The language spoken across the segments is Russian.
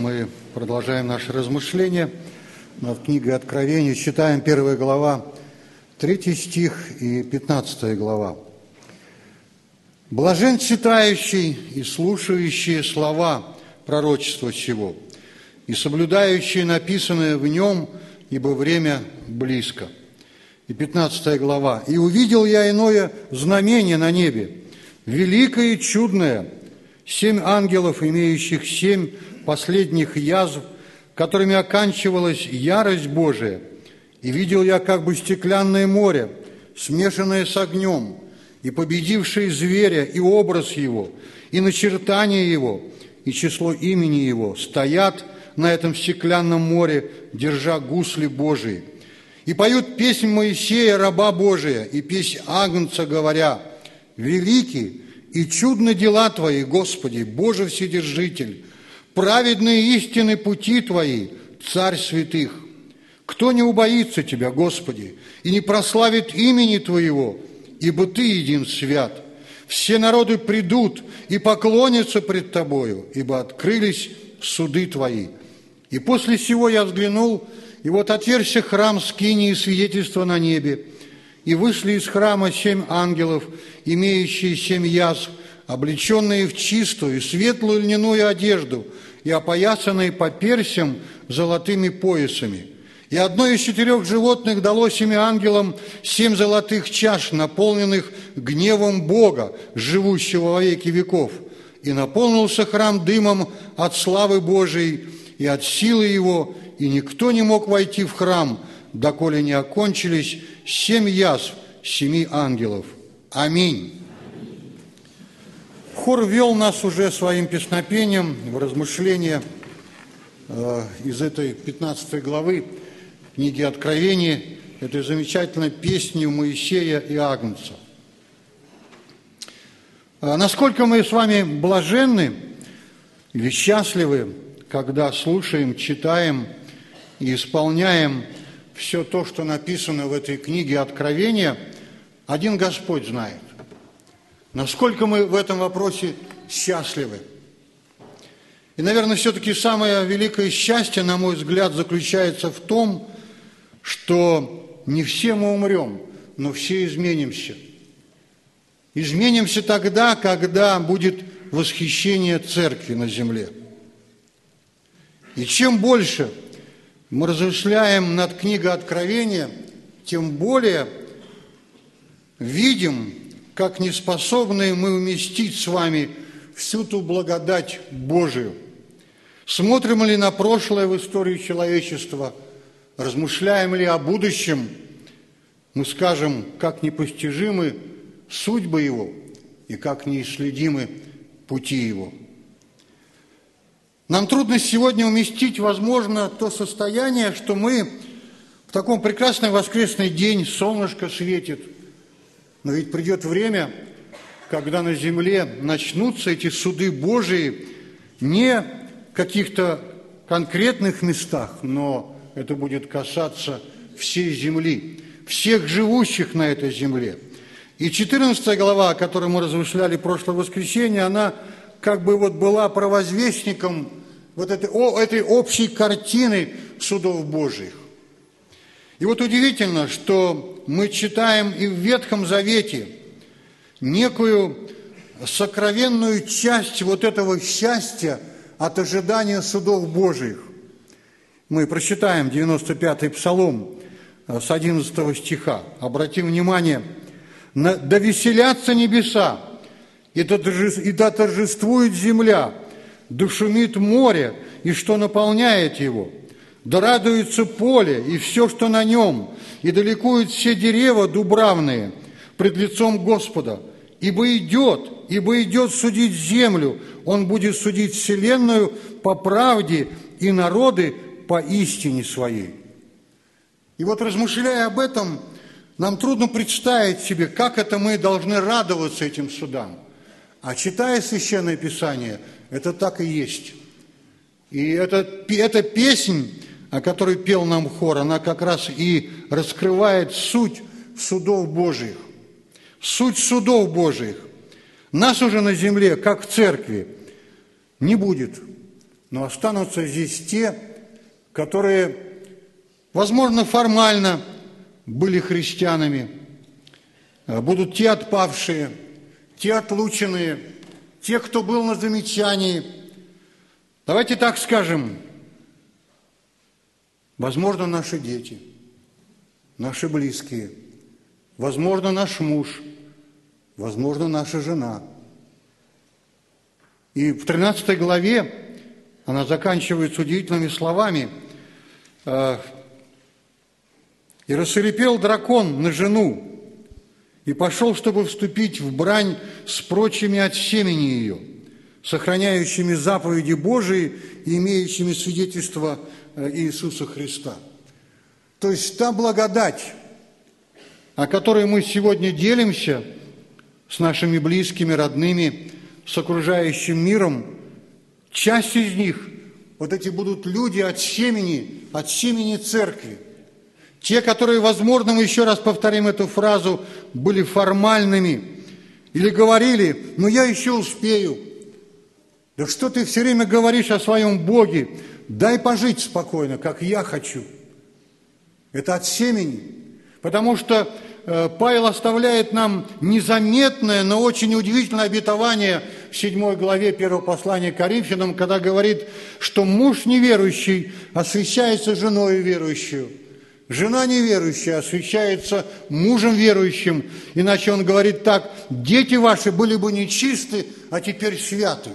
Мы продолжаем наши размышления над книгой Откровения. Читаем 1 глава, 3 стих и 15 глава. «Блажен читающий и слушающий слова пророчества сего, и соблюдающий написанное в нем, ибо время близко». И 15 глава. «И увидел я иное знамение на небе, великое и чудное, 7 ангелов, имеющих 7 последних язв, которыми оканчивалась ярость Божия. И видел я как бы стеклянное море, смешанное с огнем, и победивший зверя, и образ его, и начертание его, и число имени его, стоят на этом стеклянном море, держа гусли Божии. И поют песнь Моисея, раба Божия, и песнь Агнца, говоря: велики и чудны дела Твои, Господи, Боже Вседержитель, праведные истины пути Твои, Царь святых. Кто не убоится Тебя, Господи, и не прославит имени Твоего, ибо Ты един свят. Все народы придут и поклонятся пред Тобою, ибо открылись суды Твои. И после сего я взглянул, и вот отверзся храм скинии свидетельства на небе, и вышли из храма 7 ангелов, имеющие 7 язв, облеченные в чистую и светлую льняную одежду и опоясанные по персям золотыми поясами. И одно из 4 животных дало 7 ангелам 7 золотых чаш, наполненных гневом Бога, живущего во веки веков. И наполнился храм дымом от славы Божией и от силы Его, и никто не мог войти в храм, доколе не окончились 7 язв 7 ангелов. Аминь». Хор вел нас уже своим песнопением в размышления из этой 15 главы книги Откровения, этой замечательной песнью Моисея и Агнца. Насколько мы с вами блаженны или счастливы, когда слушаем, читаем и исполняем все то, что написано в этой книге Откровения, один Господь знает. Насколько мы в этом вопросе счастливы. И, наверное, все-таки самое великое счастье, на мой взгляд, заключается в том, что не все мы умрем, но все изменимся. Изменимся тогда, когда будет восхищение Церкви на земле. И чем больше мы размышляем над книгой Откровения, тем более видим, как неспособны мы уместить с вами всю ту благодать Божию. Смотрим ли на прошлое в истории человечества, размышляем ли о будущем, мы скажем, как непостижимы судьбы Его и как неисследимы пути Его. Нам трудно сегодня уместить, возможно, то состояние, что мы в таком прекрасный воскресный день, солнышко светит, но ведь придет время, когда на земле начнутся эти суды Божии не в каких-то конкретных местах, но это будет касаться всей земли, всех живущих на этой земле. И 14 глава, о которой мы размышляли в прошлое воскресенье, она как бы вот была провозвестником вот этой общей картины судов Божьих. И вот удивительно, что мы читаем и в Ветхом Завете некую сокровенную часть вот этого счастья от ожидания судов Божьих. Мы прочитаем 95-й Псалом с 11 стиха. Обратим внимание: «Да веселятся небеса, и да торжествует земля, да шумит море, и что наполняет его. Да радуется поле и все, что на нем, и да ликуют все дерева дубравные пред лицом Господа. Ибо идет судить землю, Он будет судить вселенную по правде и народы по истине своей». И вот, размышляя об этом, нам трудно представить себе, как это мы должны радоваться этим судам. А читая Священное Писание, это так и есть. И эта песнь, о которой пел нам хор, она как раз и раскрывает суть судов Божьих. Суть судов Божьих. Нас уже на земле, как в церкви, не будет. но останутся здесь те, которые, возможно, формально были христианами, будут те отпавшие, те отлученные, те, кто был на замечании. Давайте так скажем, возможно, наши дети, наши близкие, возможно, наш муж, возможно, наша жена. И в 13 главе она заканчивается удивительными словами. «И рассвирепел дракон на жену, и пошел, чтобы вступить в брань с прочими от семени ее, сохраняющими заповеди Божии и имеющими свидетельство Иисуса Христа». То есть та благодать, о которой мы сегодня делимся с нашими близкими, родными, с окружающим миром, часть из них, вот эти будут люди от семени церкви. Те, которые, возможно, мы еще раз повторим эту фразу, были формальными или говорили: «Ну, я еще успею». Да что ты все время говоришь о своем Боге? Дай пожить спокойно, как я хочу. Это от семени. Потому что Павел оставляет нам незаметное, но очень удивительное обетование в 7 главе 1 послания к Коринфянам, когда говорит, что муж неверующий освящается женой верующую. Жена неверующая освящается мужем верующим. Иначе он говорит так: дети ваши были бы нечисты, а теперь святы.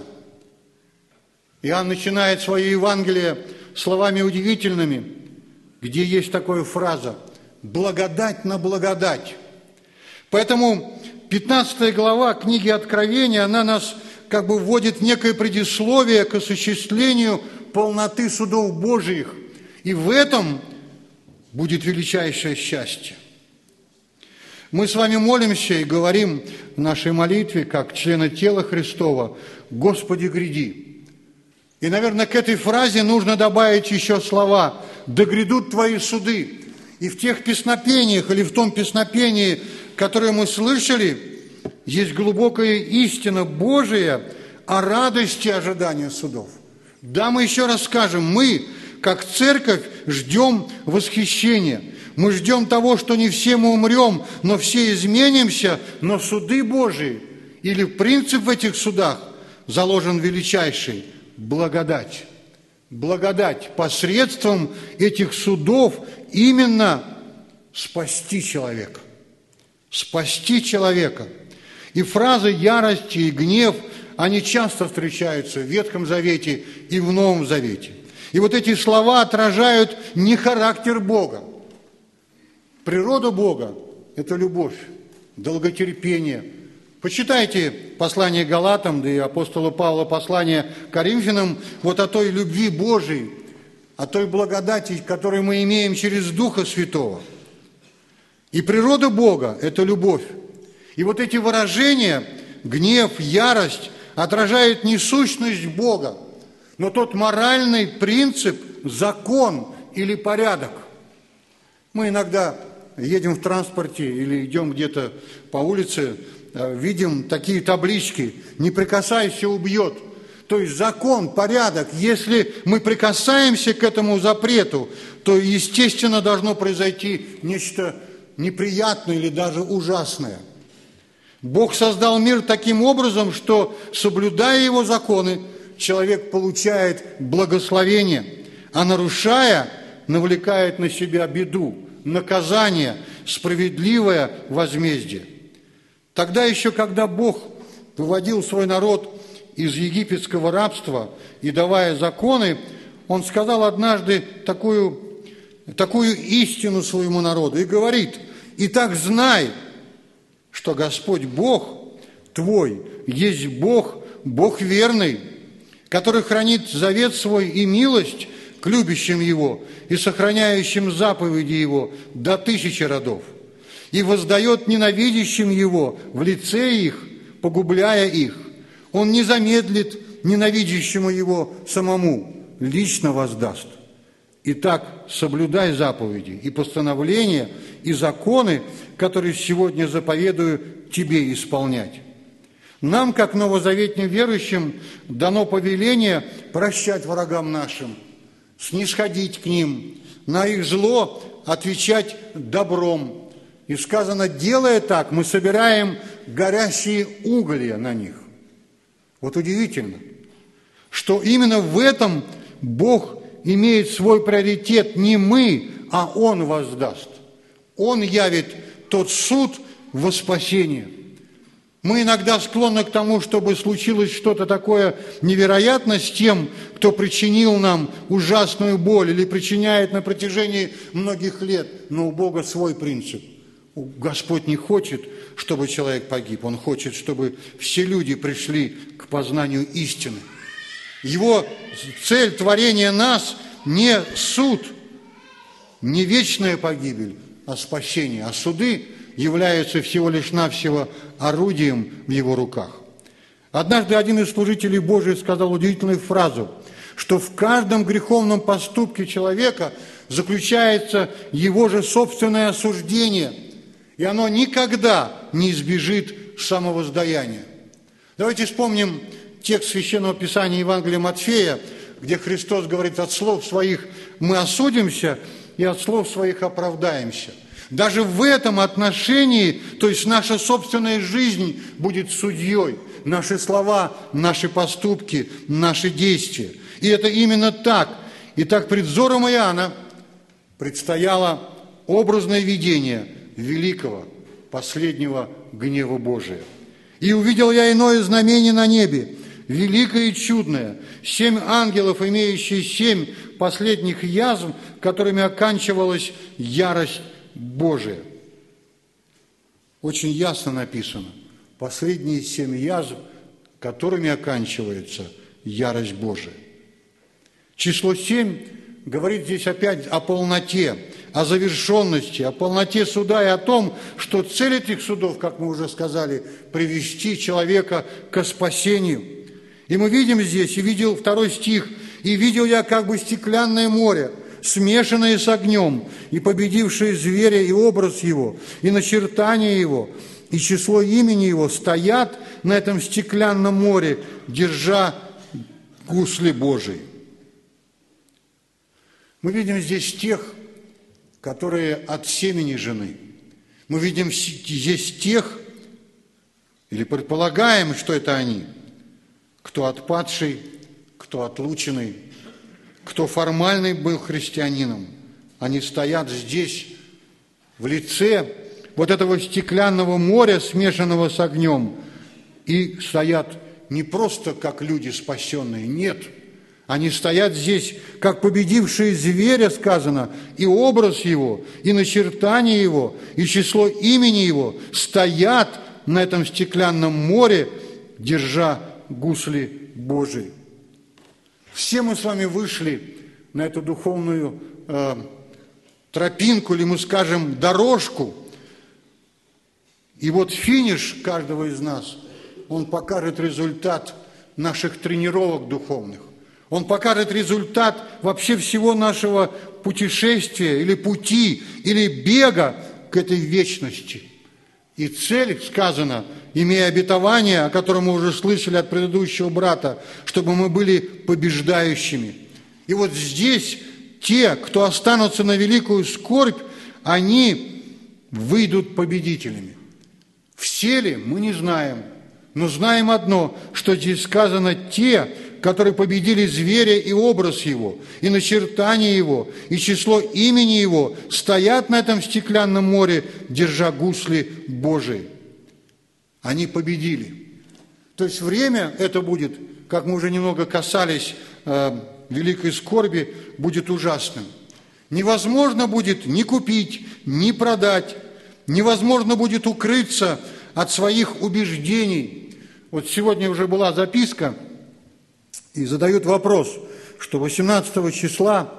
Иоанн начинает свое Евангелие словами удивительными, где есть такая фраза: «благодать на благодать». Поэтому 15 глава книги Откровения, она нас как бы вводит в некое предисловие к осуществлению полноты судов Божиих. И в этом будет величайшее счастье. Мы с вами молимся и говорим в нашей молитве, как члены тела Христова: «Господи, гряди». И, наверное, к этой фразе нужно добавить еще слова: «Да грядут Твои суды». И в тех песнопениях, или в том песнопении, которое мы слышали, есть глубокая истина Божия о радости ожидания судов. Да, мы еще раз скажем, мы, как церковь, ждем восхищения. Мы ждем того, что не все мы умрем, но все изменимся, но суды Божии, или принцип в этих судах заложен величайший – благодать. Благодать посредством этих судов именно спасти человека. Спасти человека. И фразы ярости и гнев, они часто встречаются в Ветхом Завете и в Новом Завете. И вот эти слова отражают не характер Бога. Природа Бога – это любовь, долготерпение. Почитайте послание Галатам, да и апостола Павла послание Коринфянам, вот о той любви Божией, о той благодати, которую мы имеем через Духа Святого. И природа Бога – это любовь. И вот эти выражения – гнев, ярость – отражают не сущность Бога, но тот моральный принцип, закон или порядок. Мы иногда едем в транспорте или идем где-то по улице, видим такие таблички: «Не прикасайся, убьет». То есть закон, порядок. Если мы прикасаемся к этому запрету, то, естественно, должно произойти нечто неприятное или даже ужасное. Бог создал мир таким образом, что, соблюдая его законы, человек получает благословение, а нарушая, навлекает на себя беду, наказание, справедливое возмездие. Тогда еще, когда Бог выводил свой народ из египетского рабства и давая законы, Он сказал однажды такую истину своему народу и говорит: «Итак, знай, что Господь Бог твой есть Бог, Бог верный, который хранит завет свой и милость к любящим Его и сохраняющим заповеди Его до 1000 родов, и воздает ненавидящим Его в лице их, погубляя их. Он не замедлит ненавидящему Его самому, лично воздаст. Итак, соблюдай заповеди и постановления, и законы, которые сегодня заповедую тебе исполнять». Нам, как новозаветным верующим, дано повеление прощать врагам нашим, снисходить к ним, на их зло отвечать добром. И сказано, делая так, мы собираем горящие уголья на них. Вот удивительно, что именно в этом Бог имеет свой приоритет. Не мы, а Он воздаст. Он явит тот суд во спасение. Мы иногда склонны к тому, чтобы случилось что-то такое невероятное с тем, кто причинил нам ужасную боль или причиняет на протяжении многих лет. Но у Бога свой принцип. Господь не хочет, чтобы человек погиб. Он хочет, чтобы все люди пришли к познанию истины. Его цель творения нас не суд, не вечная погибель, а спасение. А суды являются всего лишь навсего орудием в его руках. Однажды один из служителей Божьих сказал удивительную фразу, что в каждом греховном поступке человека заключается его же собственное осуждение, и оно никогда не избежит самовоздаяния. Давайте вспомним текст Священного Писания Евангелия Матфея, где Христос говорит, от слов своих мы осудимся, и от слов своих оправдаемся. Даже в этом отношении, то есть наша собственная жизнь будет судьей, наши слова, наши поступки, наши действия. И это именно так. Итак, пред взором Иоанна предстояло образное видение великого, последнего гнева Божия. «И увидел я иное знамение на небе, великое и чудное, 7 ангелов, имеющие 7 последних язв, которыми оканчивалась ярость Божия». Очень ясно написано. Последние 7 язв, которыми оканчивается ярость Божия. Число 7 говорит здесь опять о полноте, о завершенности, о полноте суда и о том, что цель этих судов, как мы уже сказали, привести человека к спасению. И мы видим здесь, и видел 2 стих, «И видел я как бы стеклянное море, смешанное с огнем, и победившие зверя и образ его, и начертание его, и число имени его стоят на этом стеклянном море, держа гусли Божии». Мы видим здесь тех, которые от семени жены. Мы видим здесь тех, или предполагаем, что это они, кто отпадший, кто отлученный, кто формальный был христианином. Они стоят здесь в лице вот этого стеклянного моря, смешанного с огнем, и стоят не просто как люди спасенные, нет. Они стоят здесь, как победившие зверя, сказано, и образ его, и начертание его, и число имени его стоят на этом стеклянном море, держа гусли Божии. Все мы с вами вышли на эту духовную тропинку, или мы скажем, дорожку. И вот финиш каждого из нас, он покажет результат наших тренировок духовных. Он покажет результат вообще всего нашего путешествия или пути, или бега к этой вечности. И цель, сказано, имея обетование, о котором мы уже слышали от предыдущего брата, чтобы мы были побеждающими. И вот здесь те, кто останутся на великую скорбь, они выйдут победителями. Все ли, мы не знаем, но знаем одно, что здесь сказано те, которые победили зверя и образ его, и начертание его, и число имени его, стоят на этом стеклянном море, держа гусли Божии. Они победили. То есть время это будет, как мы уже немного касались великой скорби, будет ужасным. Невозможно будет ни купить, ни продать, невозможно будет укрыться от своих убеждений. Вот сегодня уже была записка, и задают вопрос, что 18 числа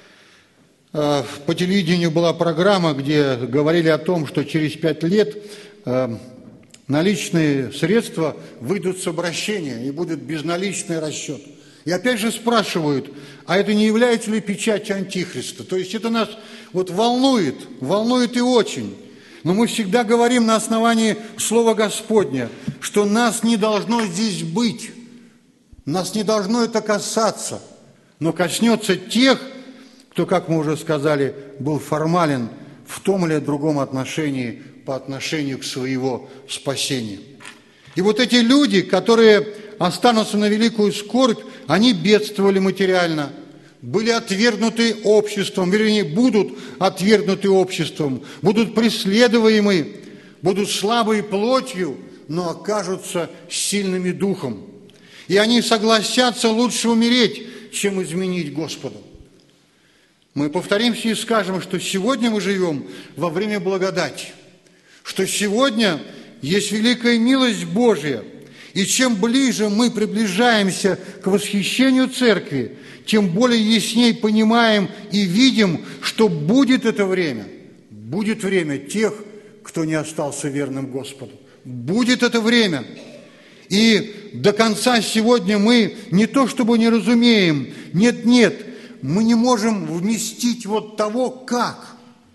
по телевидению была программа, где говорили о том, что через 5 лет наличные средства выйдут с обращения и будет безналичный расчет. И опять же спрашивают, а это не является ли печатью Антихриста? То есть это нас вот волнует и очень. Но мы всегда говорим на основании Слова Господня, что нас не должно здесь быть, нас не должно это касаться, но коснется тех, кто, как мы уже сказали, был формален в том или другом отношении по отношению к своего спасению. И вот эти люди, которые останутся на великую скорбь, они бедствовали материально, были отвергнуты обществом, вернее, будут отвергнуты обществом, будут преследуемы, будут слабые плотью, но окажутся сильными духом. И они согласятся лучше умереть, чем изменить Господу. Мы повторимся и скажем, что сегодня мы живем во время благодати, что сегодня есть великая милость Божья, и чем ближе мы приближаемся к восхищению Церкви, тем более ясней понимаем и видим, что будет это время. Будет время тех, кто не остался верным Господу. Будет это время. И до конца сегодня мы не то чтобы не разумеем, нет, мы не можем вместить вот того, как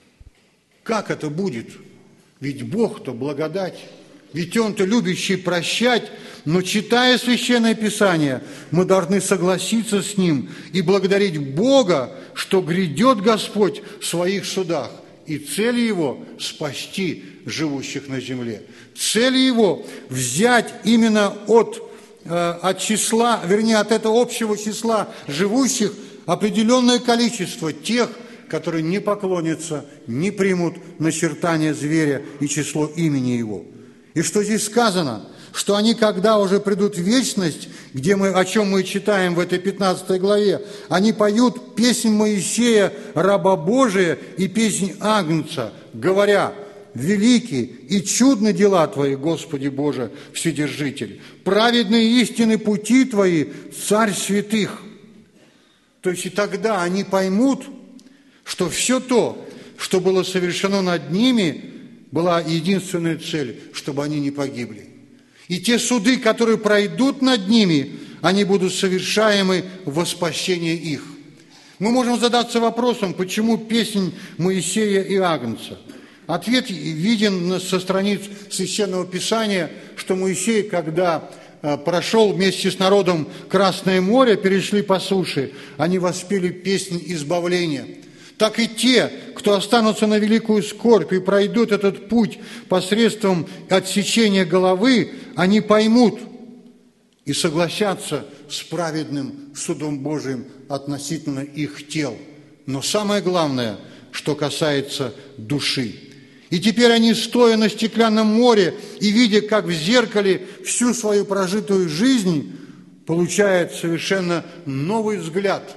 это будет. Ведь Бог-то благодать, ведь Он-то любящий прощать, но читая Священное Писание, мы должны согласиться с Ним и благодарить Бога, что грядет Господь в своих судах, и цель Его – спасти живущих на земле. Цель Его – взять именно от числа, вернее, от этого общего числа живущих определенное количество тех, которые не поклонятся, не примут начертание зверя и число имени Его. И что здесь сказано? Что они, когда уже придут в вечность, о чем мы читаем в этой 15 главе, они поют песнь Моисея, раба Божия, и песнь Агнца, говоря: «Велики и чудны дела Твои, Господи Боже, Вседержитель, праведные истины пути Твои, Царь святых». То есть и тогда они поймут, что все то, что было совершено над ними, была единственная цель, чтобы они не погибли. И те суды, которые пройдут над ними, они будут совершаемы во спасение их. Мы можем задаться вопросом, почему песнь Моисея и Агнца? Ответ виден со страниц Священного Писания, что Моисей, когда прошел вместе с народом Красное море, перешли по суше, они воспели песнь избавления. Так и те, кто останутся на великую скорбь и пройдут этот путь посредством отсечения головы, они поймут и согласятся с праведным судом Божиим относительно их тел. Но самое главное, что касается души. И теперь они, стоя на стеклянном море и видя, как в зеркале всю свою прожитую жизнь, получают совершенно новый взгляд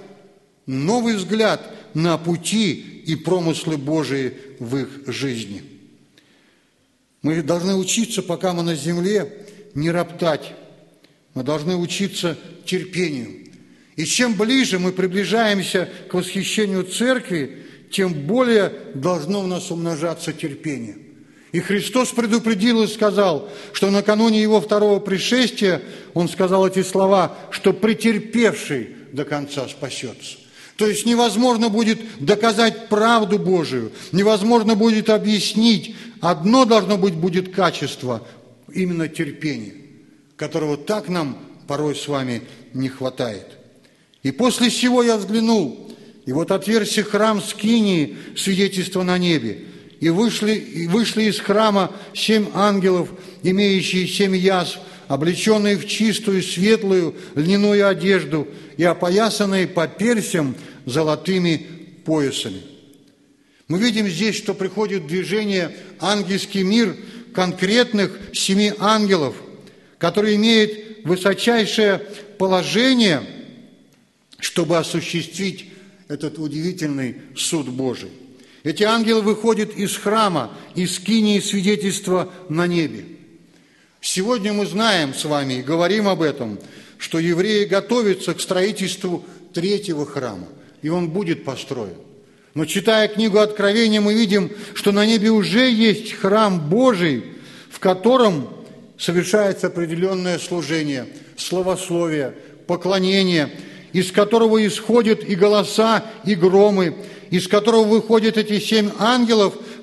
на пути и промыслы Божии в их жизни. Мы должны учиться, пока мы на земле, не роптать. Мы должны учиться терпению. И чем ближе мы приближаемся к восхищению Церкви, тем более должно в нас умножаться терпение. И Христос предупредил и сказал, что накануне Его второго пришествия Он сказал эти слова, что претерпевший до конца спасется. То есть невозможно будет доказать правду Божию, невозможно будет объяснить. Одно должно быть будет качество, именно терпение, которого так нам порой с вами не хватает. И после сего я взглянул, и вот отверзся храм Скинии, свидетельство на небе, и вышли из храма 7 ангелов, имеющие 7 язв, облеченные в чистую, светлую, льняную одежду и опоясанные по персям золотыми поясами. Мы видим здесь, что приходит в движение ангельский мир конкретных 7 ангелов, которые имеют высочайшее положение, чтобы осуществить этот удивительный суд Божий. Эти ангелы выходят из храма, из скинии свидетельства на небе. Сегодня мы знаем с вами и говорим об этом, что евреи готовятся к строительству 3-го храма, и он будет построен. Но читая книгу Откровения, мы видим, что на небе уже есть храм Божий, в котором совершается определенное служение, славословие, поклонение, из которого исходят и голоса, и громы, из которого выходят эти 7 ангелов,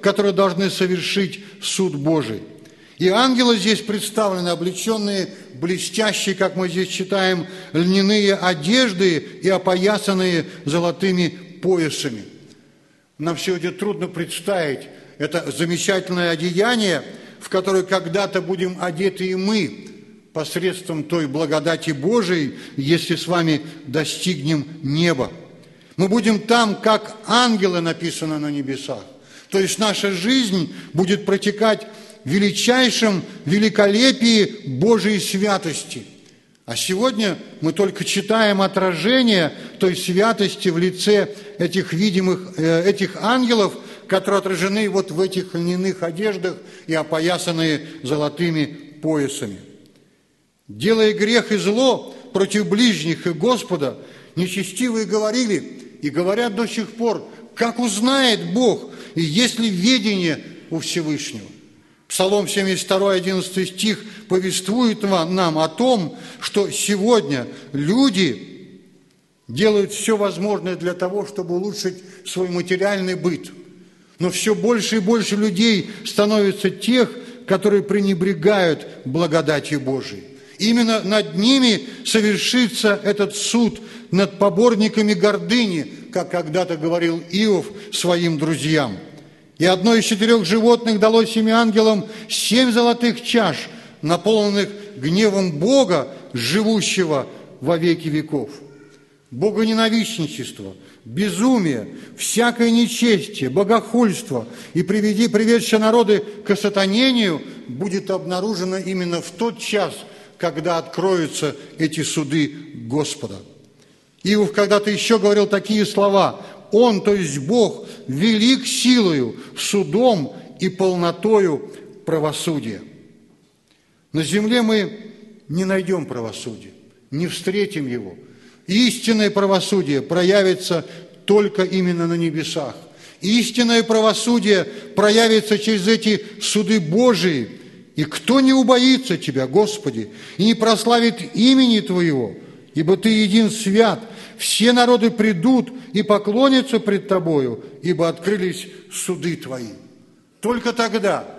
которые должны совершить суд Божий. И ангелы здесь представлены, облеченные блестящие, как мы здесь читаем, льняные одежды и опоясанные золотыми поясами. Нам сегодня трудно представить это замечательное одеяние, в которое когда-то будем одеты и мы посредством той благодати Божией, если с вами достигнем неба. Мы будем там, как ангелы, написано на небесах. То есть наша жизнь будет протекать в величайшем великолепии Божией святости. А сегодня мы только читаем отражение той святости в лице этих видимых, этих ангелов, которые отражены вот в этих льняных одеждах и опоясанные золотыми поясами. Делая грех и зло против ближних и Господа, нечестивые говорили и говорят до сих пор, как узнает Бог, и есть ли ведение у Всевышнего. Псалом 72, 11 стих повествует нам о том, что сегодня люди делают все возможное для того, чтобы улучшить свой материальный быт. Но все больше и больше людей становится тех, которые пренебрегают благодатью Божией. Именно над ними совершится этот суд, над поборниками гордыни, как когда-то говорил Иов своим друзьям. И одно из 4 животных дало 7 ангелам 7 золотых чаш, наполненных гневом Бога, живущего во веки веков. Богоненавистничество, безумие, всякое нечестие, богохульство и приведшее народы к осатанению будет обнаружено именно в тот час, когда откроются эти суды Господа. Иов когда-то еще говорил такие слова: «Он, то есть Бог, велик силою, судом и полнотою правосудия». На земле мы не найдем правосудия, не встретим его. Истинное правосудие проявится только именно на небесах. Истинное правосудие проявится через эти суды Божии. И кто не убоится Тебя, Господи, и не прославит имени Твоего, ибо Ты един свят, все народы придут и поклонятся пред Тобою, ибо открылись суды Твои. Только тогда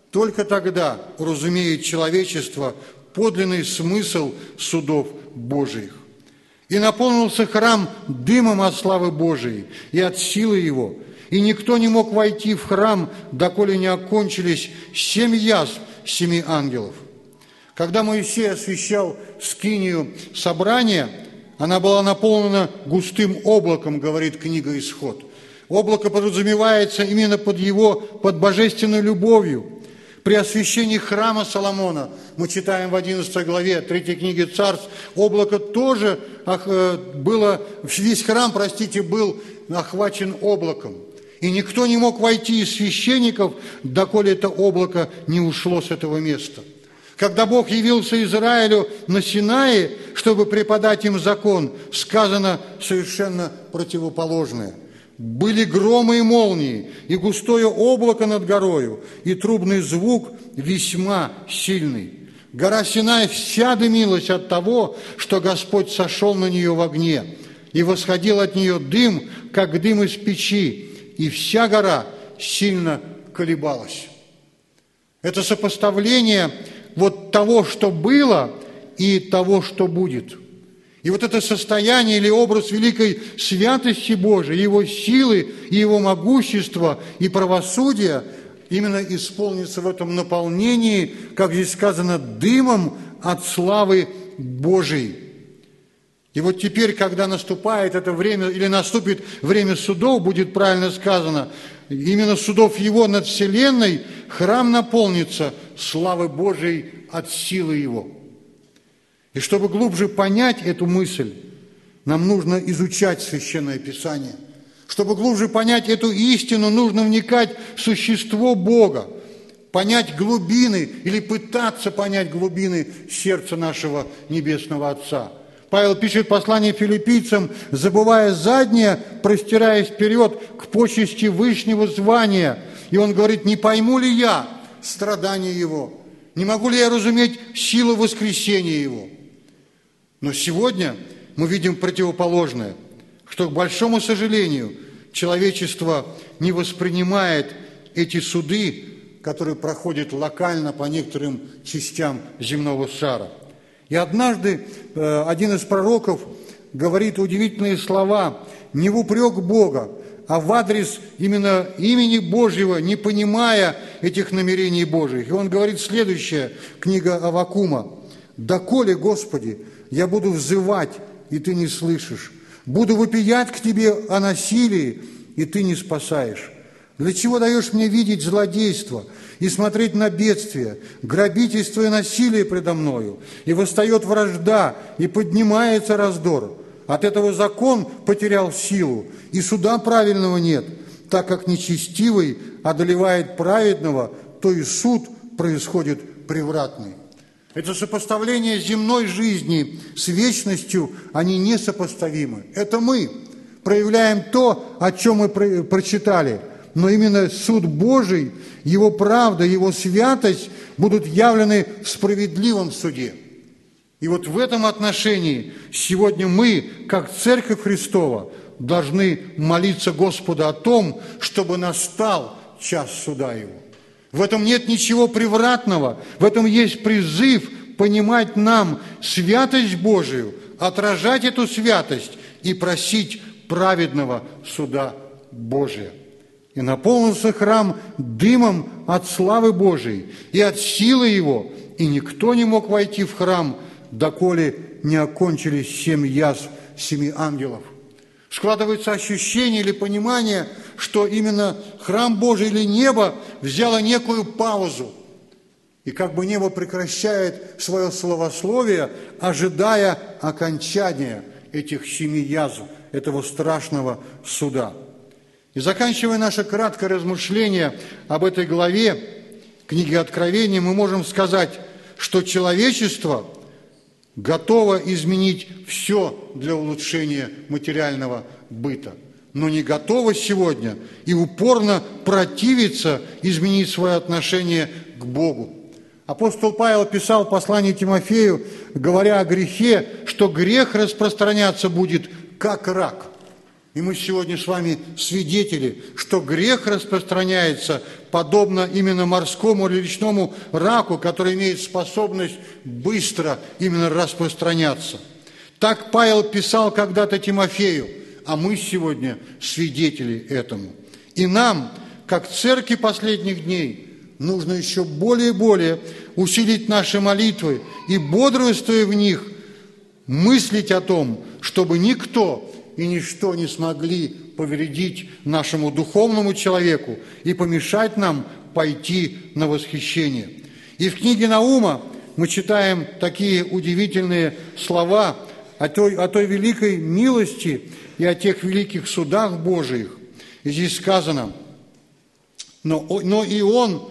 уразумеет человечество подлинный смысл судов Божиих. И наполнился храм дымом от славы Божией и от силы Его, и никто не мог войти в храм, доколе не окончились 7 язв 7 ангелов. Когда Моисей освящал скинию собрания, она была наполнена густым облаком, говорит книга «Исход». Облако подразумевается именно под божественной любовью. При освящении храма Соломона, мы читаем в 11 главе 3 книги Царств, облако тоже было, весь храм, был охвачен облаком. И никто не мог войти из священников, доколе это облако не ушло с этого места. Когда Бог явился Израилю на Синае, чтобы преподать им закон, сказано совершенно противоположное. Были громы и молнии, и густое облако над горою, и трубный звук весьма сильный. Гора Синай вся дымилась от того, что Господь сошел на нее в огне, и восходил от нее дым, как дым из печи, и вся гора сильно колебалась. Это сопоставление вот того, что было, и того, что будет. И вот это состояние или образ великой святости Божией, Его силы, и Его могущества, и правосудия именно исполнится в этом наполнении, как здесь сказано, дымом от славы Божией. И вот теперь, когда наступает это время, или наступит время судов, будет правильно сказано, именно судов Его над вселенной, храм наполнится славы Божией от силы Его. И чтобы глубже понять эту мысль, нам нужно изучать Священное Писание. Чтобы глубже понять эту истину, нужно вникать в существо Бога, понять глубины или пытаться понять глубины сердца нашего Небесного Отца. Павел пишет послание филиппийцам: забывая заднее, простираясь вперед к почести вышнего звания. И он говорит: не пойму ли я страдания Его? Не могу ли я разуметь силу воскресения Его? Но сегодня мы видим противоположное, что, к большому сожалению, человечество не воспринимает эти суды, которые проходят локально по некоторым частям земного шара. И однажды один из пророков говорит удивительные слова не в упрек Бога, а в адрес именно имени Божьего, не понимая этих намерений Божьих. И он говорит следующее, книга Аввакума: «Доколе, Господи, я буду взывать, и Ты не слышишь, буду вопиять к Тебе о насилии, и Ты не спасаешь. Для чего даешь мне видеть злодейство и смотреть на бедствие, грабительство и насилие предо мною? И восстает вражда, и поднимается раздор. От этого закон потерял силу, и суда правильного нет. Так как нечестивый одолевает праведного, то и суд происходит превратный». Это сопоставление земной жизни с вечностью, они несопоставимы. Это мы проявляем то, о чем мы прочитали. Но именно суд Божий, Его правда, Его святость будут явлены в справедливом суде. И вот в этом отношении сегодня мы, как Церковь Христова, должны молиться Господу о том, чтобы настал час суда Его. В этом нет ничего превратного, в этом есть призыв понимать нам святость Божию, отражать эту святость и просить праведного суда Божия. И наполнился храм дымом от славы Божией и от силы Его, и никто не мог войти в храм, доколе не окончились 7 язв 7 ангелов. Складывается ощущение или понимание, что именно храм Божий или небо взяло некую паузу. И как бы небо прекращает свое словословие, ожидая окончания этих 7 язв, этого страшного суда. И заканчивая наше краткое размышление об этой главе книги Откровения, мы можем сказать, что человечество готово изменить все для улучшения материального быта, но не готово сегодня и упорно противится изменить свое отношение к Богу. Апостол Павел писал послание Тимофею, говоря о грехе, что грех распространяться будет как рак. И мы сегодня с вами свидетели, что грех распространяется подобно именно морскому или речному раку, который имеет способность быстро именно распространяться. Так Павел писал когда-то Тимофею, а мы сегодня свидетели этому. И нам, как церкви последних дней, нужно еще более и более усилить наши молитвы и, бодрствуя в них, мыслить о том, чтобы никто и ничто не смогли повредить нашему духовному человеку и помешать нам пойти на восхищение. И в книге Наума мы читаем такие удивительные слова о той великой милости и о тех великих судах Божиих. И здесь сказано, но и он,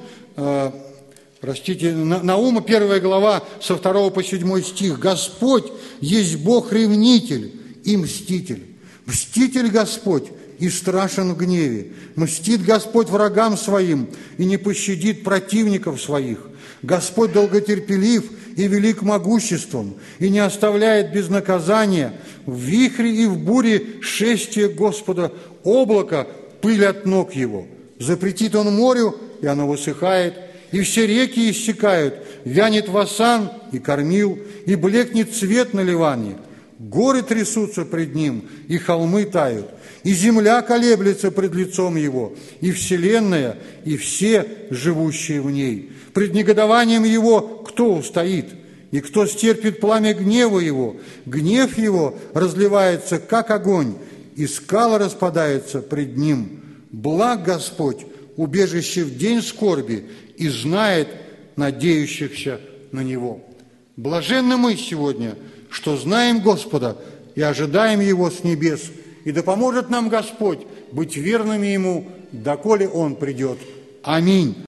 Наума 1 глава, со 2 по 7 стих, «Господь есть Бог-ревнитель и мститель. Мститель Господь и страшен в гневе. Мстит Господь врагам своим и не пощадит противников своих. Господь долготерпелив и велик могуществом, и не оставляет без наказания. В вихре и в буре шествие Господа, облако, пыль от ног Его. Запретит Он морю, и оно высыхает, и все реки иссякают, вянет васан и кормил, и блекнет цвет на Ливане. Горы трясутся пред Ним, и холмы тают, и земля колеблется пред лицом Его, и вселенная, и все живущие в ней. Пред негодованием Его кто устоит? И кто стерпит пламя гнева Его? Гнев Его разливается, как огонь, и скала распадается пред Ним. Благ Господь, убежище в день скорби, и знает надеющихся на Него». Блаженны мы сегодня, что знаем Господа и ожидаем Его с небес, и да поможет нам Господь быть верными Ему, доколе Он придет. Аминь.